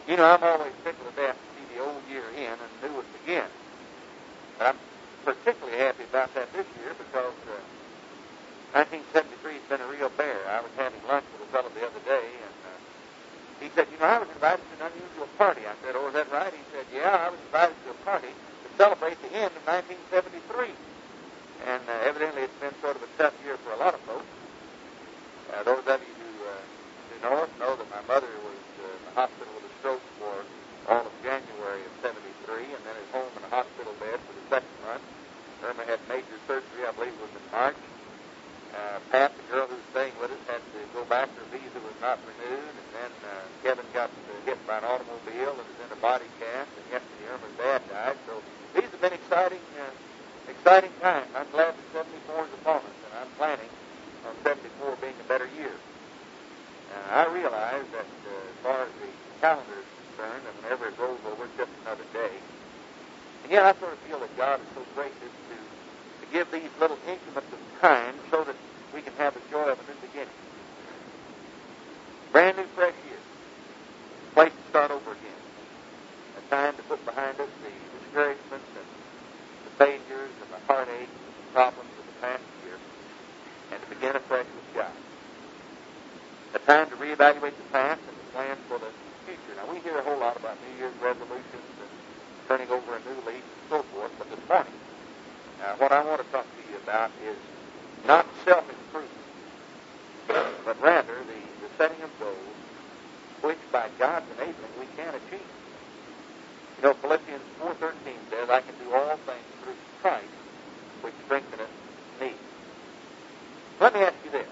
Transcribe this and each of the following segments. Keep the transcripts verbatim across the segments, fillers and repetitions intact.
You know, I'm always tickled to death to see the old year end and the new one begin. But I'm particularly happy about that this year because uh, nineteen seventy-three has been a real bear. I was having lunch with a fellow the other day, and uh, he said, you know, I was invited to an unusual party. I said, oh, is that right? He said, yeah, I was invited to a party to celebrate the end of nineteen seventy-three. And uh, evidently it's been sort of a tough year for a lot of folks. Uh, those of you who, uh, who know us know that my mother was uh, in the hospital with a stroke for all of January of seventy-three, and then is home in a hospital bed for the second month. Irma had major surgery, I believe it was in March. Uh, Pat, the girl who was staying with us, had to go back. Her visa was not renewed, and then uh, Kevin got uh, hit by an automobile and was in a body cast, and yesterday Irma's dad died. So these have been exciting, uh, exciting times. I'm glad that seventy-four is upon us, and I'm planning on seventy-four being a better year. Uh, I realize that uh, as far as the calendar is concerned, and whenever it rolls over, it's just another day. And yet I sort of feel that God is so gracious to, to give these little increments of time so that we can have the joy of a new beginning. Brand new, fresh year. Place to start over again. A time to put behind us the discouragements and the failures and the heartaches and the problems of the past year, and to begin afresh with God. A time to reevaluate the past and to plan for the future. Now, we hear a whole lot about New Year's resolutions and turning over a new leaf and so forth, but this morning, uh, what I want to talk to you about is not self-improvement, but rather the, the setting of goals which, by God's enabling, we can achieve. You know, Philippians four thirteen says, I can do all things through Christ, which strengtheneth me. Let me ask you this.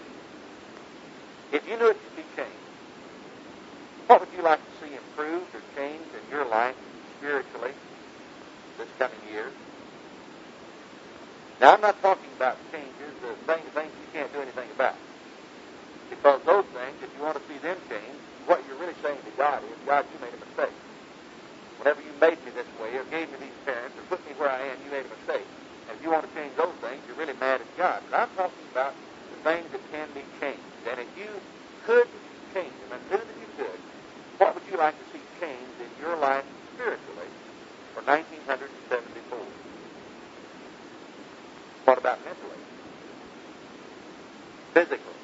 If you knew it could be changed, what would you like to see improved or changed in your life spiritually this coming year? Now, I'm not talking about changes, the things, things you can't do anything about. Because those things, if you want to see them changed, what you're really saying to God is, God, you made a mistake. Whenever you made me this way, or gave me these parents, or put me where I am, you made a mistake. And if you want to change those things, you're really mad at God. But I'm talking about the things that can be changed. And if you could change them, and knew that you could, what would you like to see changed in your life spiritually for nineteen seventy-four? What about mentally? Physically?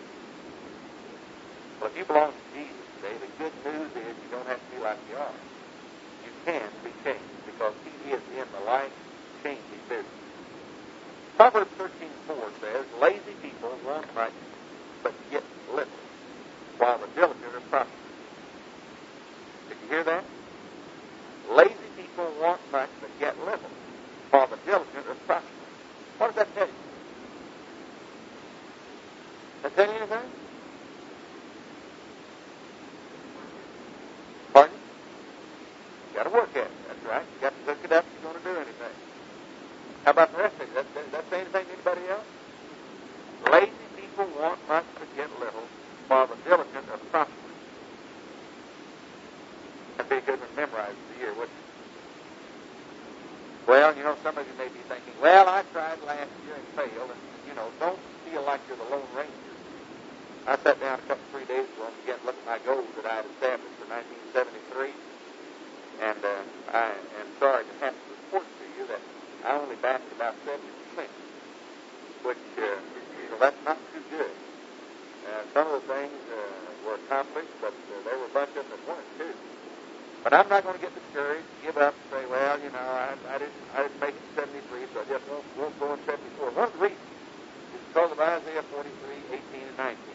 Well, if you belong to Jesus today, the good news is you don't have to be like you are. You can be changed because He is in the life-changing business. Proverbs thirteen four says, lazy people want much, but get little, while the diligent are prosperous. Did you hear that? Lazy people want much, but get little, while the diligent are prosperous. What does that tell you? Does that tell you anything? Pardon? You got to work at it. That's right. You got to look it up if you're going to do anything. How about the rest of it? Does that, that say anything to anybody else? Lazy people want much but get little, while the diligent are prosperous. That'd be a good one to memorize for the year, wouldn't it? Well, you know, some of you may be thinking, well, I tried last year and failed, and, you know, don't feel like you're the Lone Ranger. I sat down a couple, three days ago and began to look at my goals that I had established for nineteen seventy-three, and uh, I am sorry to have to report to you that I only backed about seventy percent, which, uh, you know, that's not too good. Uh, some of the things uh, were accomplished, but uh, there were a bunch of them that weren't, too. But I'm not going to get discouraged, give up, and say, well, you know, I, I didn't I didn't make it seventy-three, so I just won't, won't go in seventy-four. One of the reasons is because of Isaiah forty-three, eighteen, and nineteen,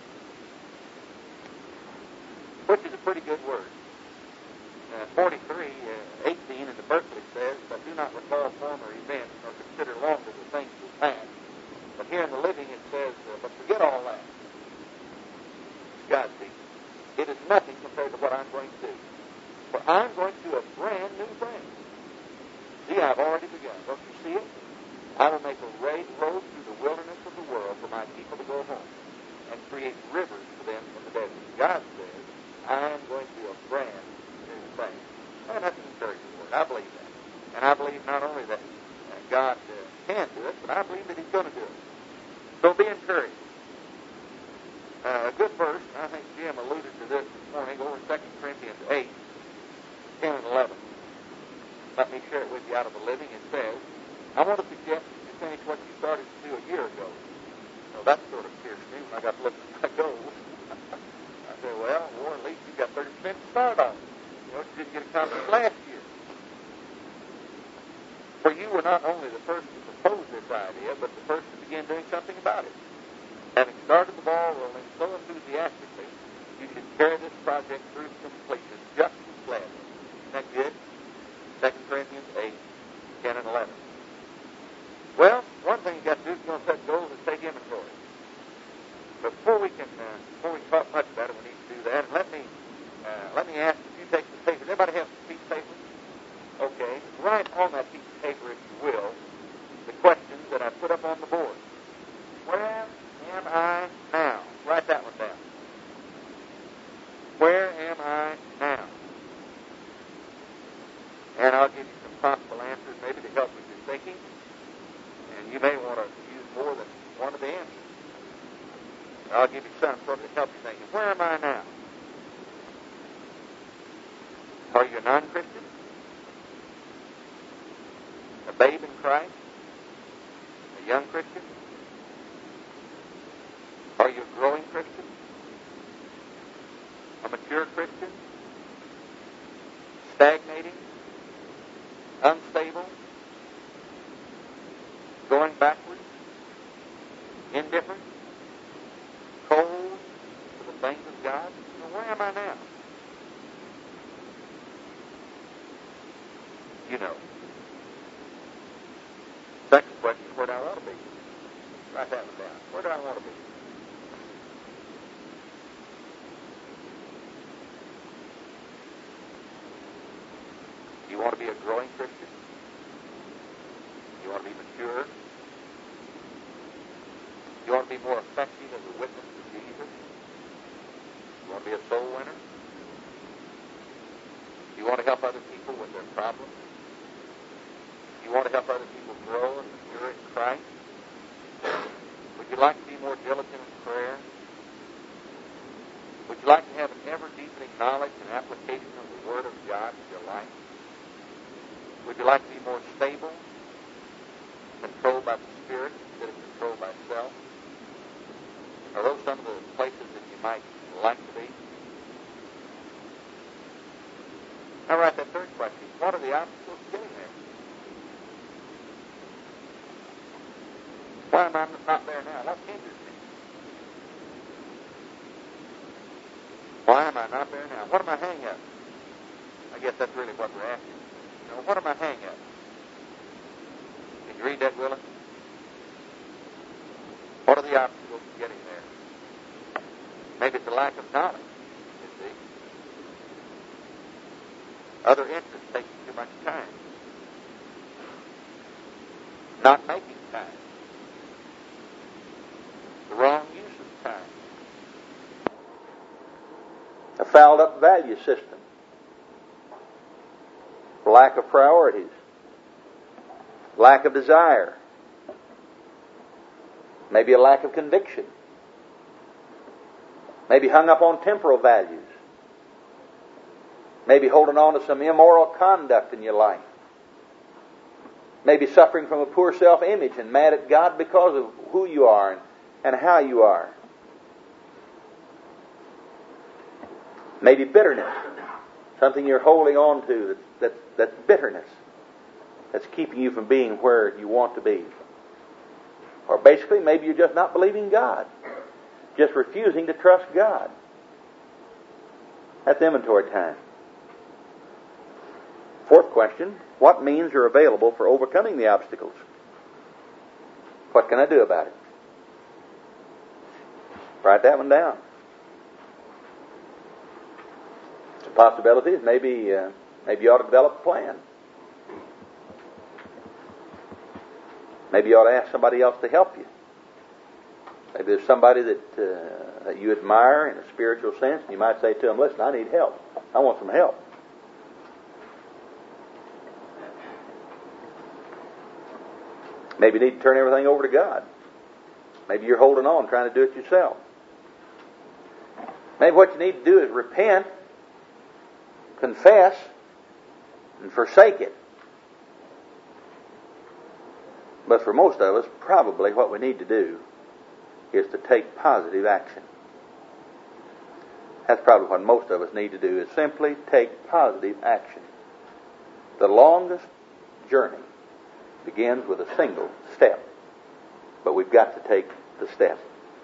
which is a pretty good word. Uh, forty-three, uh, eighteen in the Berkeley says, but do not recall former events or consider longer the things of the past. But here in the Living it says, uh, but forget all that. God speaks. It is nothing compared to what I'm going to do. For I'm going to do a brand new thing. See, I've already begun. Don't you see it? I will make a road through the wilderness of the world for my people to go home and create rivers for them in the desert. God says, I am going to do a brand new thing. And that's an encouraging word. I believe that. And I believe not only that uh, God uh, can do it, but I believe that He's going to do it. So be encouraged. Uh, a good verse, and I think Jim alluded to this this morning. me, go over to Second Corinthians eight, ten and eleven. Let me share it with you out of the Living. It says, I want to suggest that you finish what you started to do a year ago. Well, that sort of pierced me when I got to look at my goals. I said, well, Warren, at least you got thirty percent to start on. You know, you didn't get accomplished last year. For you were not only the first to propose this idea, but the first to begin doing something about it. Having started the ball rolling so enthusiastically, you should carry this project through to completion just as gladly. Isn't that good? Second Corinthians eight, ten and eleven. Well, one thing you got to do if you're going to set goals is take inventory. But before we can, uh, before we talk much about it, we need to do that. And let me, uh, let me ask if you take some paper. Does anybody have a piece of paper? Okay. Write on that piece of paper, if you will, the questions that I put up on the board. Where am I now? Write that one down. Where am I now? And I'll give you some possible answers maybe to help with your thinking. And you may want to use more than one of the answers. I'll give you some sort of to help you thinking. Where am I now? Are you a non-Christian? A babe in Christ? A young Christian? Are you a growing Christian? A mature Christian? Stagnating? Unstable? Going backwards? Indifferent? Cold to the things of God? Well, where am I now? You know. Second question is where do I want to be? Write that one down. Where do I want to be? You want to be a growing Christian? You want to be mature? You want to be more effective as a witness to Jesus? You want to be a soul winner? You want to help other people with their problems? You want to help other people grow and mature in Christ? Would you like to be more diligent in prayer? Would you like to have an ever-deepening knowledge and application of the Word of God in your life? Would you like to be more stable, controlled by the Spirit instead of controlled by self? Are those some of the places that you might like to be? Now write that third question. What are the obstacles to getting there? Why am I not there now? What hinders me? Why am I not there now? What are my hang-ups? I guess that's really what we're asking. You know, what are my hang-ups? Can you read that, Willa? What are the obstacles to getting there? Maybe it's a lack of knowledge, you see. Other interests taking too much time. Not making time. The wrong use of time. A fouled up value system. Lack of priorities. Lack of desire. Maybe a lack of conviction. Maybe hung up on temporal values. Maybe holding on to some immoral conduct in your life. Maybe suffering from a poor self-image and mad at God because of who you are and, and how you are. Maybe bitterness. Something you're holding on to that's, that's, that's bitterness. That's keeping you from being where you want to be. Or basically, maybe you're just not believing God. Just refusing to trust God. That's inventory time. Fourth question, what means are available for overcoming the obstacles? What can I do about it? Write that one down. Some possibilities, maybe, uh, maybe you ought to develop a plan. Maybe you ought to ask somebody else to help you. Maybe there's somebody that, uh, that you admire in a spiritual sense, and you might say to them, listen, I need help. I want some help. Maybe you need to turn everything over to God. Maybe you're holding on, trying to do it yourself. Maybe what you need to do is repent confess and forsake it. But for most of us, probably what we need to do is to take positive action. That's probably what most of us need to do, is simply take positive action. The longest journey begins with a single step, but we've got to take the step.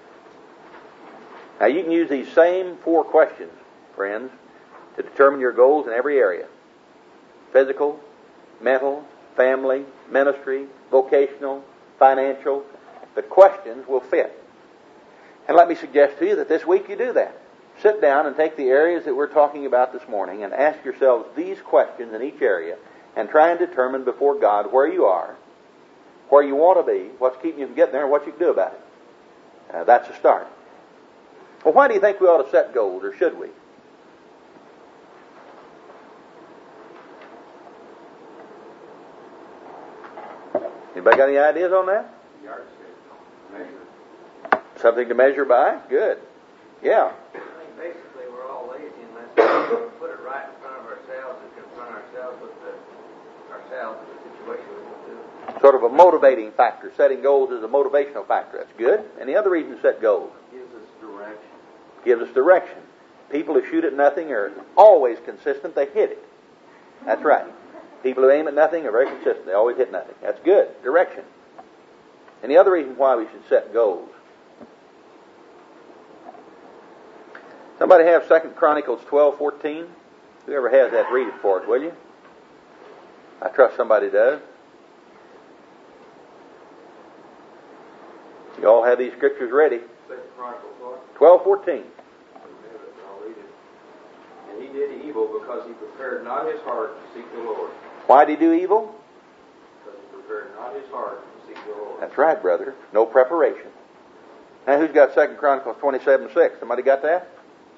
Now, you can use these same four questions, friends, to determine your goals in every area: physical, mental, family, ministry, vocational, financial. The questions will fit. And let me suggest to you that this week you do that. Sit down and take the areas that we're talking about this morning and ask yourselves these questions in each area and try and determine before God where you are, where you want to be, what's keeping you from getting there, and what you can do about it. Uh, that's a start. Well, why do you think we ought to set goals, or should we? Anybody got any ideas on that? Measure. Something to measure by? Good. Yeah. Basically, we're all lazy unless we put it right in front of ourselves and confront ourselves with the, ourselves with the situation we want to do. Sort of a motivating factor. Setting goals is a motivational factor. That's good. Any other reason to set goals? Gives us direction. Gives us direction. People who shoot at nothing are always consistent. They hit it. That's right. People who aim at nothing are very consistent. They always hit nothing. That's good. Direction. Any other reason why we should set goals? Somebody have Second Chronicles twelve fourteen? Whoever has that, read it for us, will you? I trust somebody does. You all have these scriptures ready. Second Chronicles what? twelve fourteen. I'll read it. And he did evil because he prepared not his heart to seek the Lord. Why did he do evil? Because he prepared not his heart to seek the Lord. That's right, brother. No preparation. Now, who's got Second Chronicles twenty-seven six? Somebody got that?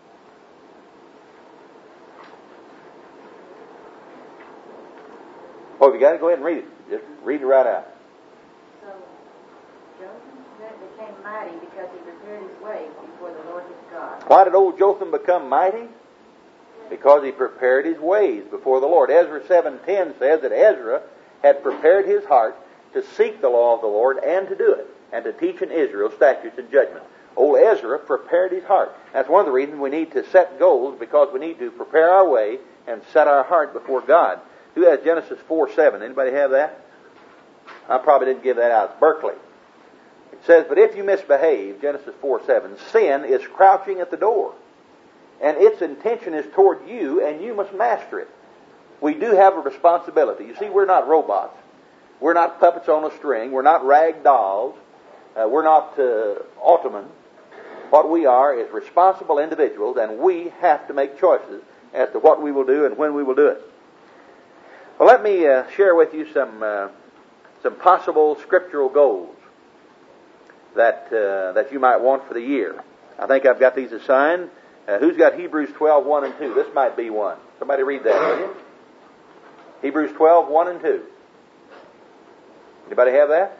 Oh, if you got it, go ahead and read it. Just read it right out. So, Jotham became mighty because he prepared his way before the Lord his God. Why did old Jotham become mighty? Because he prepared his ways before the Lord. Ezra seven ten says that Ezra had prepared his heart to seek the law of the Lord and to do it, and to teach in Israel statutes and judgments. Old Ezra prepared his heart. That's one of the reasons we need to set goals, because we need to prepare our way and set our heart before God. Who has Genesis four seven? Anybody have that? I probably didn't give that out. It's Berkeley. It says, but if you misbehave, Genesis four seven, sin is crouching at the door, and its intention is toward you, and you must master it. We do have a responsibility. You see, we're not robots. We're not puppets on a string. We're not rag dolls. Uh, we're not uh, automen. What we are is responsible individuals, and we have to make choices as to what we will do and when we will do it. Well, let me uh, share with you some uh, some possible scriptural goals that uh, that you might want for the year. I think I've got these assigned. Uh, who's got Hebrews twelve one and two? This might be one. Somebody read that, will you? Hebrews twelve one and two. Anybody have that?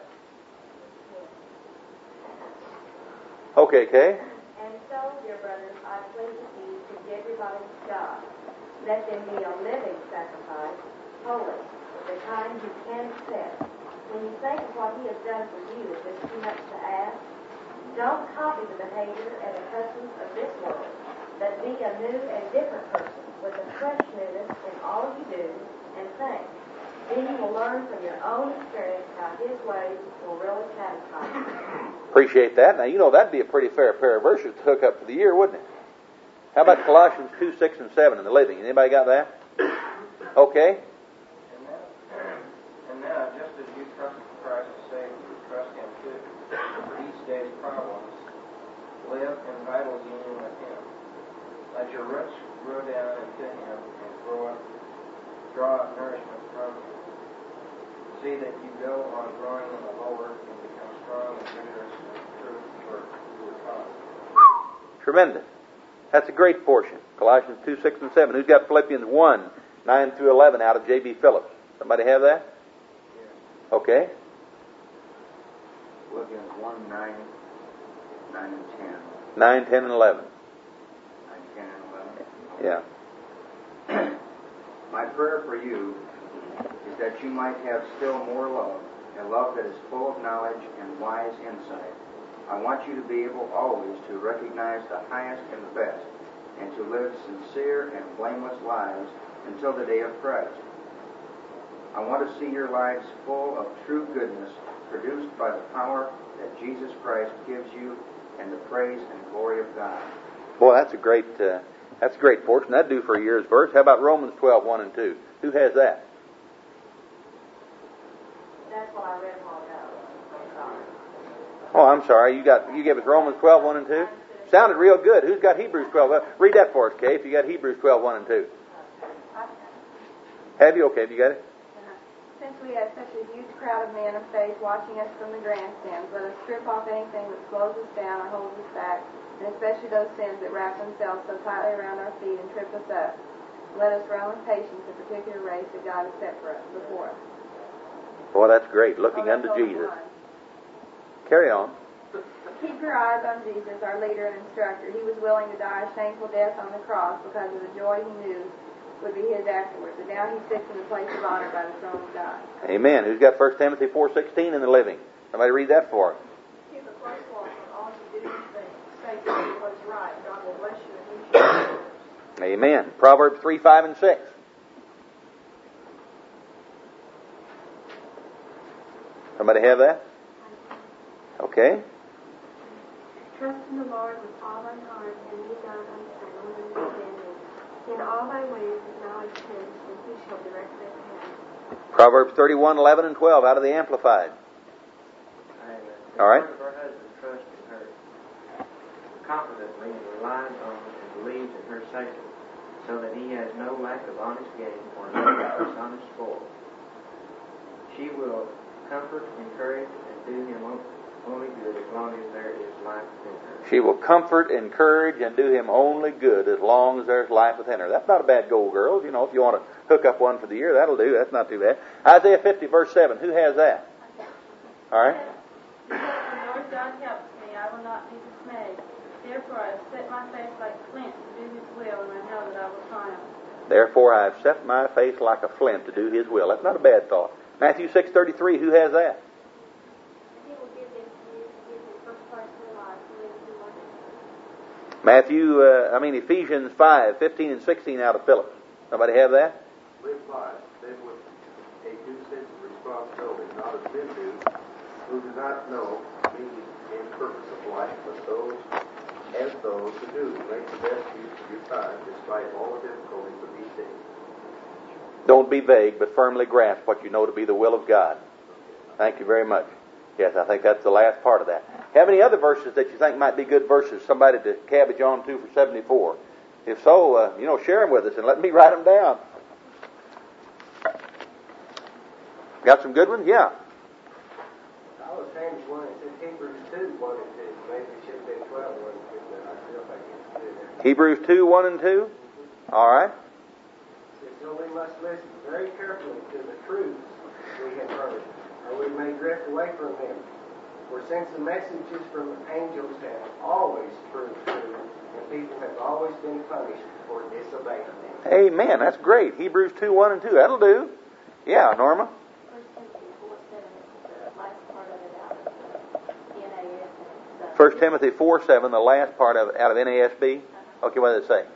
Okay, Kay. And so, dear brothers, I plead with you to give your bodies to God. Let them be a living sacrifice, holy, the kind you can accept. When you think of what he has done for you, is this too much to ask? Don't copy the behavior and the customs of this world, but be a new and different person with a fresh newness in all you do and think. Then you will learn from your own experience how his ways will really satisfy you. Appreciate that. Now, you know, that'd be a pretty fair pair of verses to hook up for the year, wouldn't it? How about Colossians two six and seven in the Living? Anybody got that? Okay. And now, and now, just as you trust Christ as Savior, trust Him too. For each day's problems, live in vital union with Him. Let your roots grow down into Him and grow up, draw up nourishment from Him. See that you go on growing in the Lord and become strong and vigorous in the truth for you were taught. Tremendous. That's a great portion. Colossians two six and seven. Who's got Philippians one nine through eleven out of J B Phillips? Somebody have that? Yeah. Okay. Philippians one, nine, nine and ten. nine, ten, and eleven. nine, ten, and eleven. Yeah. My prayer for you is that you might have still more love, a love that is full of knowledge and wise insight. I want you to be able always to recognize the highest and the best, and to live sincere and blameless lives until the day of Christ. I want to see your lives full of true goodness, produced by the power that Jesus Christ gives you, and the praise and glory of God. Boy, that's a great uh, that's a great portion. That'd do for a year's verse. How about Romans twelve, one and two? Who has that? That's what I read a while ago. I'm sorry. Oh, I'm sorry. You got you gave us Romans twelve, one and two? Sounded real good. Who's got Hebrews twelve? Uh, read that for us, Kay, if you got Hebrews twelve, one and two. Have you? Okay, have you got it? Since we have such a huge crowd of men of faith watching us from the grandstands, let us strip off anything that slows us down or holds us back, and especially those sins that wrap themselves so tightly around our feet and trip us up. Let us run with patience the particular race that God has set for us before us. Boy, that's great. Looking Oh, unto that's only Jesus. one. Carry on. Keep your eyes on Jesus, our leader and instructor. He was willing to die a shameful death on the cross because of the joy he knew would be his afterwards. And now he sits in the place of honor by the throne of God. Amen. Who's got First Timothy four sixteen in the living? Somebody read that for us. Keep a close watch on all you do and think. Stay true to what is right. God will bless you and you shall be yours. Amen. Proverbs three, five, and six. Somebody have that? Okay. Trust in the Lord with all thy heart, and lean not unto thine own understanding. In all thy ways acknowledge him, and he shall direct thy path. Proverbs thirty-one, eleven, and twelve out of the Amplified. All right. The heart of her husband trusts in her confidently and relies on and believes in her safety, so that he has no lack of honest gain or no dishonest spoil. She will comfort, encourage, and do him only good as long as there is life within her. She will comfort, encourage, and do him only good as long as there's life within her. That's not a bad goal, girls. You know, if you want to hook up one for the year, that'll do. That's not too bad. Isaiah fifty, verse seven. Who has that? All right. The Lord God helps me. I will not be dismayed. Therefore I have set my face like flint to do his will, and I know that I will triumph. Therefore I have set my face like a flint to do his will. That's not a bad thought. Matthew six, thirty-three. Who has that? He will give them to you to give you first place in their life, to live as you want it. Matthew, uh, I mean Ephesians five, fifteen and sixteen out of Phillips. Somebody have that? Live life, live with a due sense of responsibility, not as men do, who do not know meaning and purpose of life, but those as those who do. Make the best use of your time, despite all the difficulties of these days. Don't be vague, but firmly grasp what you know to be the will of God. Thank you very much. Yes, I think that's the last part of that. Have any other verses that you think might be good verses, somebody to cabbage on to for seventy-four? If so, uh, you know, share them with us and let me write them down. Got some good ones? Yeah. I was James one, it said Hebrews two, one and two. Maybe it should have been twelve, one and two, but I still think it's two. Hebrews two, one and two. All right. So we must listen very carefully to the truths we have heard, or we may drift away from them. For since the messages from the angels have always proved true, and people have always been punished for disobeying them. Amen. That's great. Hebrews two, one and two. That'll do. Yeah, Norma. First Timothy four seven, the last part of it, out of N A S B. First Timothy four seven, the last part of out of N A S B. Okay, what does it say?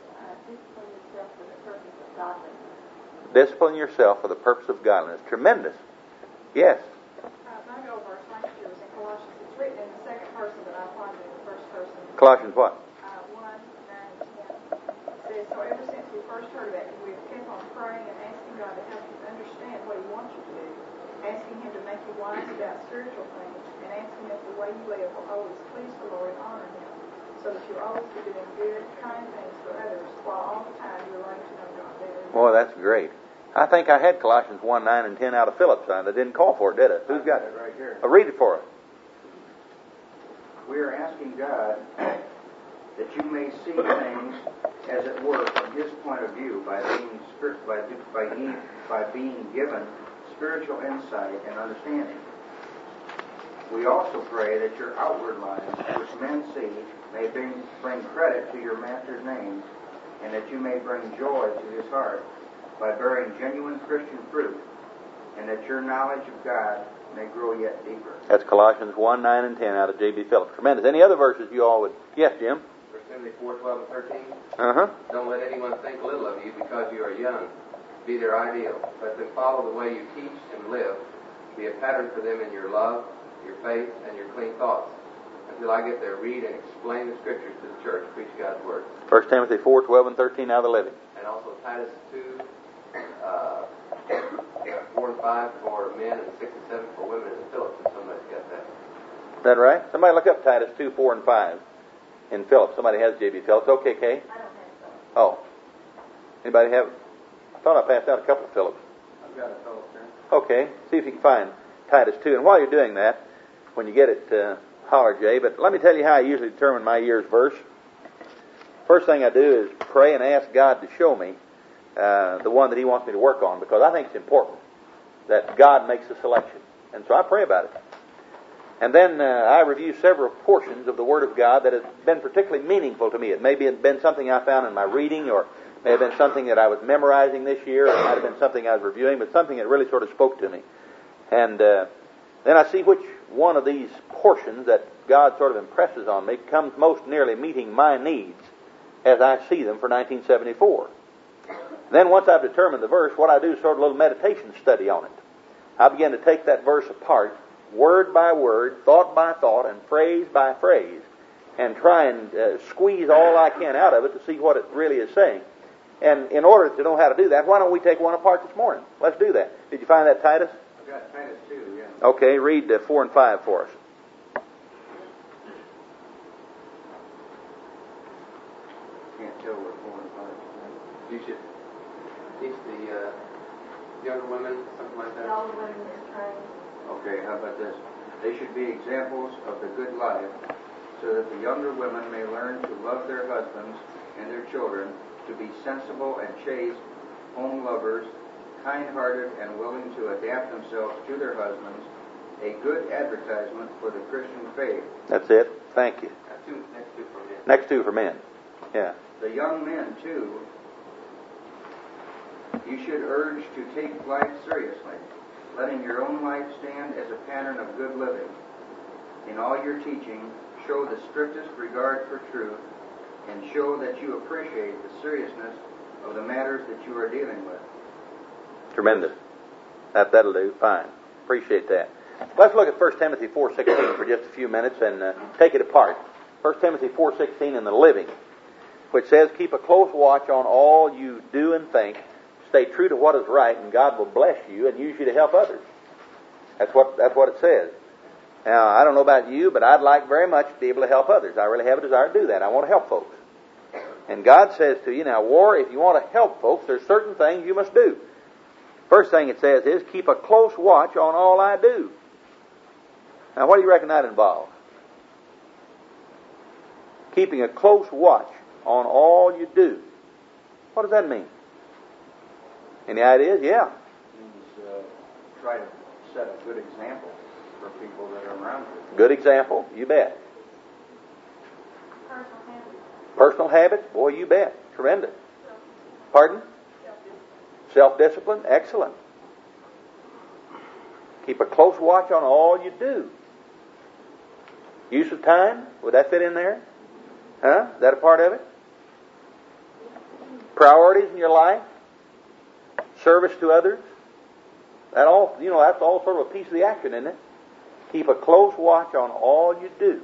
Uh, discipline yourself for the purpose of godliness. Discipline yourself for the purpose of godliness. Tremendous. Yes. Uh, my goal verse last year was in Colossians. It's written in the second person, but I applied it in the first person. Colossians what? Uh, one, nine, and ten. It says, so ever since we first heard about it, we have kept on praying and asking God to help you understand what He wants you to do, asking Him to make you wise about spiritual things, and asking that the way you live will always please the Lord and honor Him, so that you'll always be doing good, kind things for others, while all the time you're learning to know God better. Boy, that's great. I think I had Colossians one, nine, and ten out of Phillips. I didn't call for it, did I? Who's got it? Right here. Uh, read it for us. We are asking God that you may see things as it were from His point of view by being spirit, by, by, being, by being given spiritual insight and understanding. We also pray that your outward lives, which men see, may bring, bring credit to your Master's name, and that you may bring joy to His heart. by bearing genuine Christian fruit, and that your knowledge of God may grow yet deeper. That's Colossians one, nine, and ten out of J B Phillips. Tremendous. Any other verses you all would... Yes, Jim? First Timothy four, twelve, and thirteen. Uh-huh. Don't let anyone think little of you because you are young. Be their ideal. Let them follow the way you teach and live. Be a pattern for them in your love, your faith, and your clean thoughts. Until I get there, read and explain the Scriptures to the church. Preach God's Word. First Timothy four, twelve, and thirteen out of the Living. And also Titus two, uh, four and five for men, and six and seven for women in Phillips, if somebody's got that. Is that right? Somebody look up Titus two, four, and five in Phillips. Somebody has J B Phillips. Okay, Kay? I don't have Phillips. Oh. Anybody have... I thought I passed out a couple of Phillips. I've got a Phillips here. Okay. See if you can find Titus two. And while you're doing that, when you get it, uh, holler, Jay. But let me tell you how I usually determine my year's verse. First thing I do is pray and ask God to show me uh, the one that He wants me to work on, because I think it's important that God makes a selection. And so I pray about it. And then uh, I review several portions of the Word of God that have been particularly meaningful to me. It may have been something I found in my reading, or may have been something that I was memorizing this year, or it might have been something I was reviewing, but something that really sort of spoke to me. And uh, then I see which one of these portions that God sort of impresses on me comes most nearly meeting my needs as I see them for nineteen seventy-four. Then once I've determined the verse, what I do is sort of a little meditation study on it. I begin to take that verse apart, word by word, thought by thought, and phrase by phrase, and try and uh, squeeze all I can out of it to see what it really is saying. And in order to know how to do that, why don't we take one apart this morning? Let's do that. Did you find that, Titus? I've got Titus two, yeah. Okay, read uh, four and five for us. Can't tell where four and five is. You should teach the uh, younger women, something like that. All the women are trained. Okay, how about this? They should be examples of the good life, so that the younger women may learn to love their husbands and their children, to be sensible and chaste, home lovers, kind-hearted and willing to adapt themselves to their husbands, a good advertisement for the Christian faith. That's it. Thank you. Uh, two, next two for men. Next two for men. Yeah. The young men, too, you should urge to take life seriously, letting your own life stand as a pattern of good living. In all your teaching, show the strictest regard for truth, and show that you appreciate the seriousness of the matters that you are dealing with. Tremendous. That, that'll do. Fine. Appreciate that. Let's look at First Timothy four sixteen for just a few minutes and uh, take it apart. First Timothy four sixteen in the Living, which says, keep a close watch on all you do and think. Stay true to what is right, and God will bless you and use you to help others. That's what, that's what it says. Now, I don't know about you, but I'd like very much to be able to help others. I really have a desire to do that. I want to help folks. And God says to you, now, War, if you want to help folks, there's certain things you must do. First thing it says is, keep a close watch on all I do. Now, what do you reckon that involves? Keeping a close watch on all you do. What does that mean? Any ideas? Yeah. It means uh, try to set a good example for people that are around you. Good example, you bet. Personal habits. Personal habits? Boy, you bet. Tremendous. Pardon? Self-discipline? Excellent. Keep a close watch on all you do. Use of time? Would that fit in there? Huh? Is that a part of it? Priorities in your life? Service to others? That all, you know, that's all sort of a piece of the action, isn't it? Keep a close watch on all you do.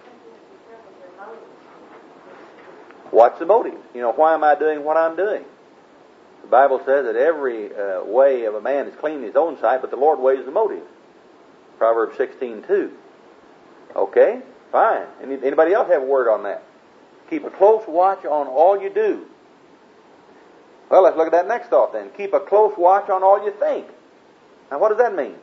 What's the motive? You know, why am I doing what I'm doing? The Bible says that every uh, way of a man is clean in his own sight, but the Lord weighs the motive. Proverbs sixteen two. Okay, fine. Any, anybody else have a word on that? Keep a close watch on all you do. Well, let's look at that next thought then. Keep a close watch on all you think. Now, what does that mean?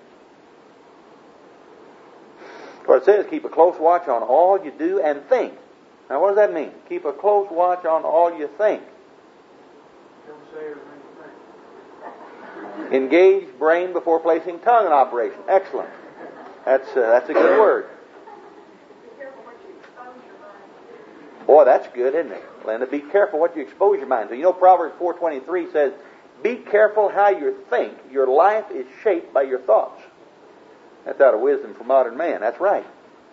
What it says, keep a close watch on all you do and think. Now, what does that mean? Keep a close watch on all you think. Don't say everything you think. Engage brain before placing tongue in operation. Excellent. That's uh, that's a good word. Be careful what you expose your mind to. Boy, that's good, isn't it? Linda, be careful what you expose your mind to. You know, Proverbs four twenty-three says, Be careful how you think. Your life is shaped by your thoughts. That's out of Wisdom for Modern Man. That's right.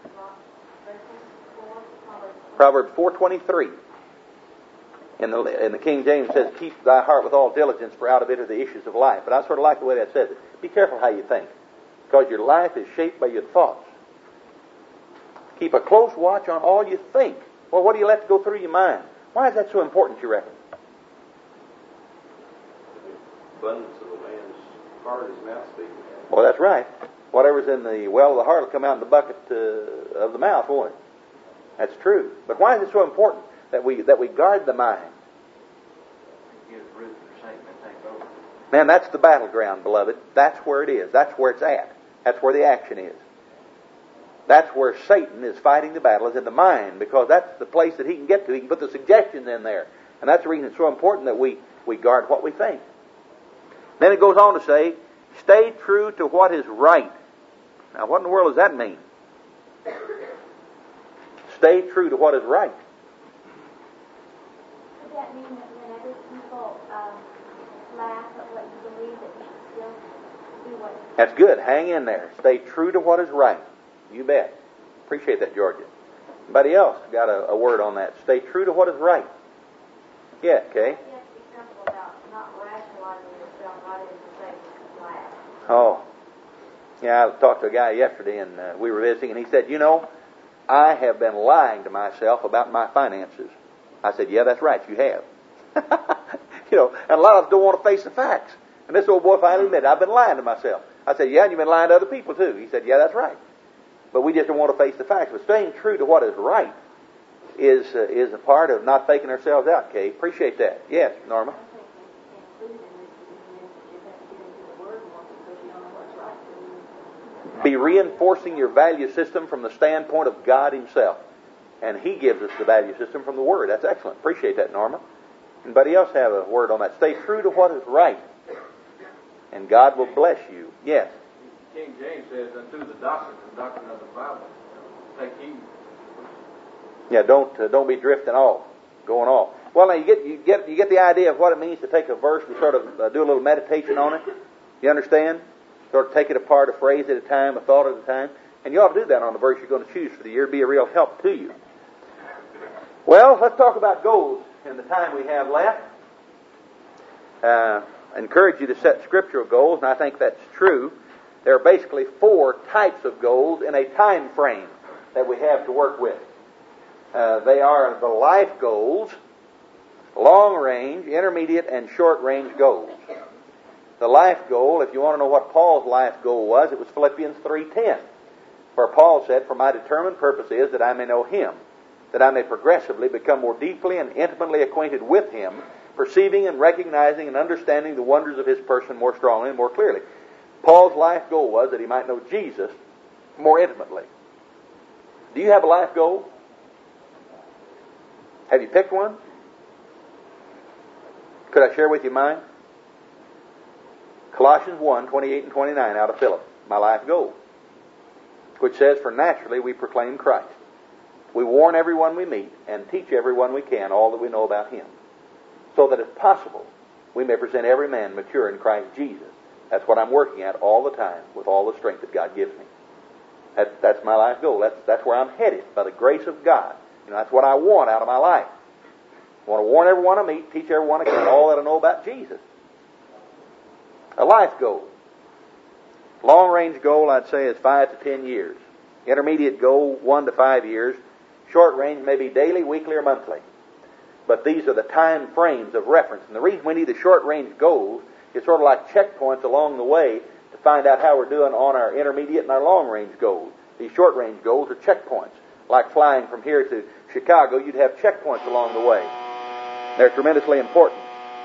Proverbs four twenty-three. In the, in the King James says, keep thy heart with all diligence, for out of it are the issues of life. But I sort of like the way that says it. Be careful how you think, because your life is shaped by your thoughts. Keep a close watch on all you think. Well, what do you let go through your mind? Why is that so important, you reckon? Abundance of a man's heart is mouth speaking. Well, that's right. Whatever's in the well of the heart will come out in the bucket uh, of the mouth, won't it? That's true. But why is it so important that we that we guard the mind? Man, that's the battleground, beloved. That's where it is. That's where it's at. That's where the action is. That's where Satan is fighting the battle, is in the mind, because that's the place that he can get to. He can put the suggestions in there. And that's the reason it's so important that we, we guard what we think. Then it goes on to say, stay true to what is right. Now, what in the world does that mean? Stay true to what is right. Does that mean that whenever people um, laugh at what you believe, that you should still do what is right? That's good. Hang in there. Stay true to what is right. You bet. Appreciate that, Georgia. Anybody else got a, a word on that? Stay true to what is right. Yeah, Kay? You have to be careful about not rationalizing yourself right into saying laugh. Oh. Yeah, I talked to a guy yesterday, and uh, we were visiting, and he said, you know, I have been lying to myself about my finances. I said, yeah, that's right, you have. You know, and a lot of us don't want to face the facts. And this old boy finally admitted, I've been lying to myself. I said, yeah, and you've been lying to other people too. He said, yeah, that's right. But we just don't want to face the facts. But staying true to what is right is uh, is a part of not faking ourselves out, Kay. Appreciate that. Yes, Norma? Be reinforcing your value system from the standpoint of God Himself. And He gives us the value system from the Word. That's excellent. Appreciate that, Norma. Anybody else have a word on that? Stay true to what is right. And God will bless you. Yes? King James says, unto the doctrine, the doctrine of the Bible. Take heed. Yeah, don't uh, don't be drifting off, going off. Well, now you get you get you get the idea of what it means to take a verse and sort of uh, do a little meditation on it. You understand? Sort of take it apart, a phrase at a time, a thought at a time, and you ought to do that on the verse you're going to choose for the year. It'd be a real help to you. Well, let's talk about goals in the time we have left. Uh, I encourage you to set scriptural goals, and I think that's true. There are basically four types of goals in a time frame that we have to work with. Uh, they are the life goals, long range, intermediate, and short range goals. The life goal, if you want to know what Paul's life goal was, it was Philippians three ten, where Paul said, for my determined purpose is that I may know Him, that I may progressively become more deeply and intimately acquainted with Him, perceiving and recognizing and understanding the wonders of His person more strongly and more clearly. Paul's life goal was that he might know Jesus more intimately. Do you have a life goal? Have you picked one? Could I share with you mine? Colossians one, twenty-eight and twenty-nine out of Philip, my life goal, which says, for naturally we proclaim Christ. We warn everyone we meet and teach everyone we can all that we know about Him, so that if possible we may present every man mature in Christ Jesus. That's what I'm working at all the time with all the strength that God gives me. That's, that's my life goal. That's, that's where I'm headed by the grace of God. You know, that's what I want out of my life. I want to warn everyone I meet, teach everyone I can all that I know about Jesus. A life goal. Long-range goal, I'd say, is five to ten years. Intermediate goal, one to five years. Short range, maybe daily, weekly, or monthly. But these are the time frames of reference. And the reason we need the short-range goals is sort of like checkpoints along the way to find out how we're doing on our intermediate and our long-range goals. These short-range goals are checkpoints. Like flying from here to Chicago, you'd have checkpoints along the way. They're tremendously important.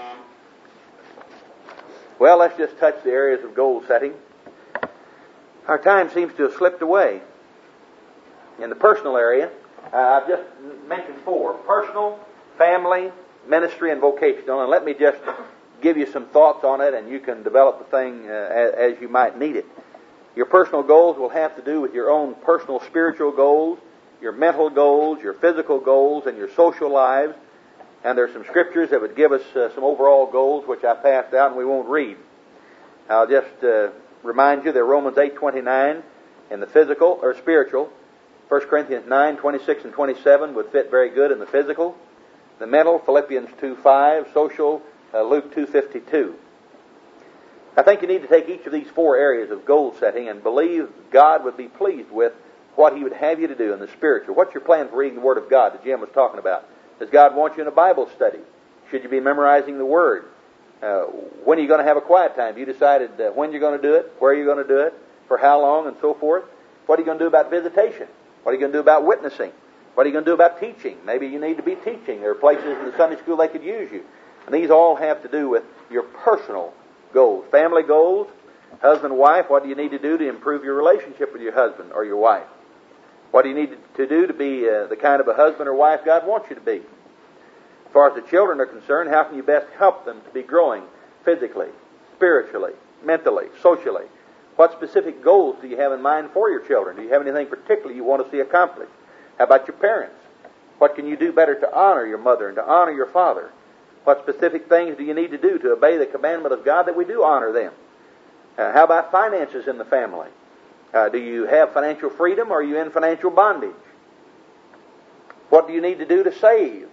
Well, let's just touch the areas of goal setting. Our time seems to have slipped away. In the personal area, uh, I've just mentioned four. Personal, family, ministry, and vocational. And let me just give you some thoughts on it, and you can develop the thing uh, as, as you might need it. Your personal goals will have to do with your own personal spiritual goals, your mental goals, your physical goals, and your social lives. And there's some scriptures that would give us uh, some overall goals, which I passed out and we won't read. I'll just uh, remind you that Romans eight twenty-nine in the physical or spiritual, First Corinthians nine twenty-six and twenty-seven would fit very good in the physical. The mental, Philippians two five, social, uh, Luke two fifty-two. I think you need to take each of these four areas of goal setting and believe God would be pleased with what He would have you to do in the spiritual. What's your plan for reading the Word of God that Jim was talking about? Does God want you in a Bible study? Should you be memorizing the Word? Uh, when are you going to have a quiet time? Have you decided uh, when you're going to do it, where you're going to do it, for how long, and so forth? What are you going to do about visitation? What are you going to do about witnessing? What are you going to do about teaching? Maybe you need to be teaching. There are places in the Sunday school they could use you. And these all have to do with your personal goals. Family goals, husband, wife, what do you need to do to improve your relationship with your husband or your wife? What do you need to do to be uh, the kind of a husband or wife God wants you to be? As far as the children are concerned, how can you best help them to be growing physically, spiritually, mentally, socially? What specific goals do you have in mind for your children? Do you have anything particular you want to see accomplished? How about your parents? What can you do better to honor your mother and to honor your father? What specific things do you need to do to obey the commandment of God that we do honor them? Uh, how about finances in the family? Uh, do you have financial freedom or are you in financial bondage? What do you need to do to save?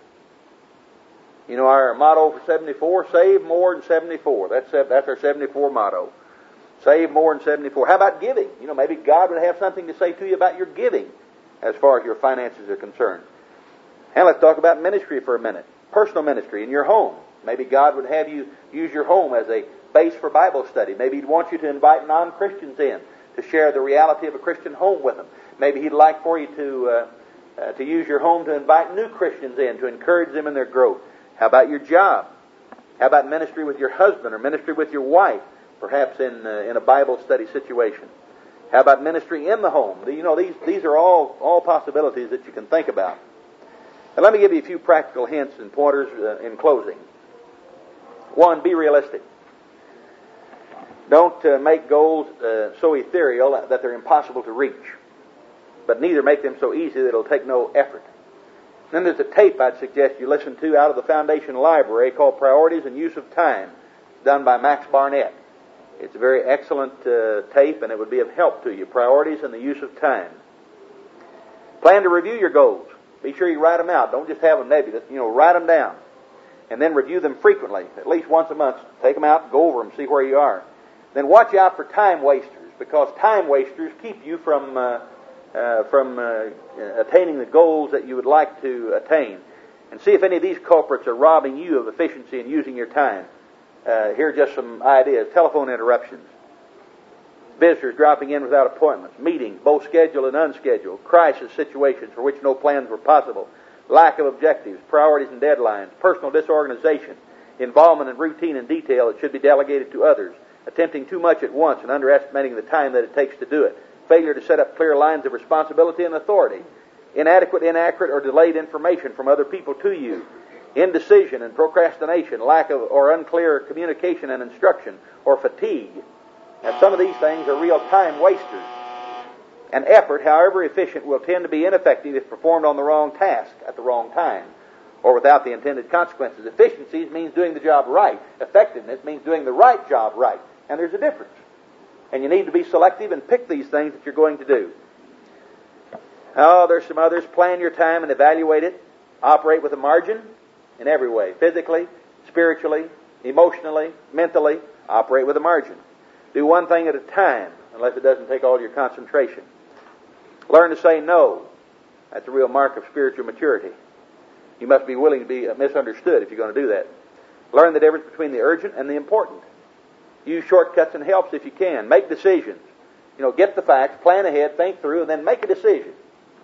You know, our motto for seventy-four, save more than seventy-four. That's, that's our seventy-four motto. Save more than seventy-four. How about giving? You know, maybe God would have something to say to you about your giving as far as your finances are concerned. And let's talk about ministry for a minute. Personal ministry in your home. Maybe God would have you use your home as a base for Bible study. Maybe He'd want you to invite non-Christians in to share the reality of a Christian home with them. Maybe He'd like for you to uh, uh, to use your home to invite new Christians in to encourage them in their growth. How about your job? How about ministry with your husband or ministry with your wife, perhaps in uh, in a Bible study situation? How about ministry in the home? You know, these these are all all possibilities that you can think about. And let me give you a few practical hints and pointers uh, in closing. One, be realistic. Don't uh, make goals uh, so ethereal that they're impossible to reach, but neither make them so easy that it'll take no effort. Then there's a tape I'd suggest you listen to out of the Foundation Library called Priorities and Use of Time, done by Max Barnett. It's a very excellent uh, tape, and it would be of help to you. Priorities and the Use of Time. Plan to review your goals. Be sure you write them out. Don't just have them nebulous. You know, write them down. And then review them frequently, at least once a month. Take them out, go over them, see where you are. Then watch out for time wasters, because time wasters keep you from uh, uh, from uh, attaining the goals that you would like to attain. And see if any of these culprits are robbing you of efficiency in using your time. Uh, here are just some ideas. Telephone interruptions. Visitors dropping in without appointments. Meetings, both scheduled and unscheduled. Crisis situations for which no plans were possible. Lack of objectives, priorities and deadlines. Personal disorganization. Involvement in routine and detail that should be delegated to others. Attempting too much at once and underestimating the time that it takes to do it. Failure to set up clear lines of responsibility and authority. Inadequate, inaccurate, or delayed information from other people to you. Indecision and procrastination, lack of or unclear communication and instruction, or fatigue. Now, some of these things are real time wasters. An effort, however efficient, will tend to be ineffective if performed on the wrong task at the wrong time or without the intended consequences. Efficiency means doing the job right. Effectiveness means doing the right job right. And there's a difference. And you need to be selective and pick these things that you're going to do. Oh, there's some others. Plan your time and evaluate it. Operate with a margin in every way. Physically, spiritually, emotionally, mentally. Operate with a margin. Do one thing at a time, unless it doesn't take all your concentration. Learn to say no. That's a real mark of spiritual maturity. You must be willing to be misunderstood if you're going to do that. Learn the difference between the urgent and the important. Use shortcuts and helps if you can. Make decisions. You know, get the facts, plan ahead, think through, and then make a decision.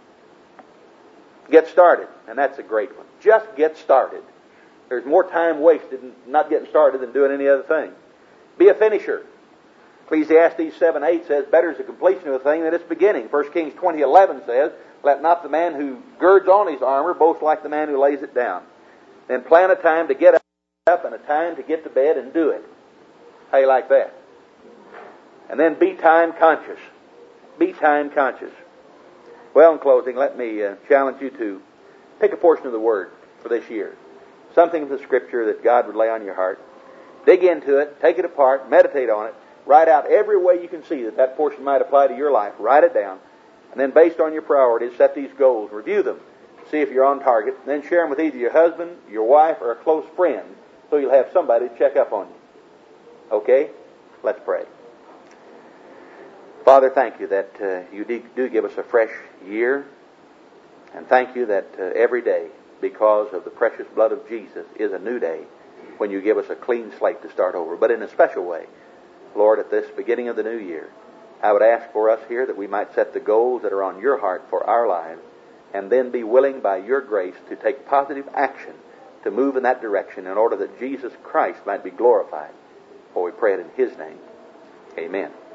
Get started. And that's a great one. Just get started. There's more time wasted in not getting started than doing any other thing. Be a finisher. Ecclesiastes seven eight says, better is the completion of a thing than its beginning. First Kings twenty eleven says, let not the man who girds on his armor boast like the man who lays it down. Then plan a time to get up and a time to get to bed and do it. How you like that? And then be time conscious. Be time conscious. Well, in closing, let me uh, challenge you to pick a portion of the Word for this year. something of the Scripture that God would lay on your heart. Dig into it, take it apart, meditate on it, write out every way you can see that that portion might apply to your life. Write it down. And then based on your priorities, set these goals, review them, see if you're on target, and then share them with either your husband, your wife, or a close friend, so you'll have somebody to check up on you. Okay? Let's pray. Father, thank you that uh, you do give us a fresh year, and thank you that uh, every day, because of the precious blood of Jesus, is a new day when you give us a clean slate to start over. But in a special way, Lord, at this beginning of the new year, I would ask for us here that we might set the goals that are on your heart for our lives, and then be willing by your grace to take positive action to move in that direction in order that Jesus Christ might be glorified. For we pray it in his name. Amen.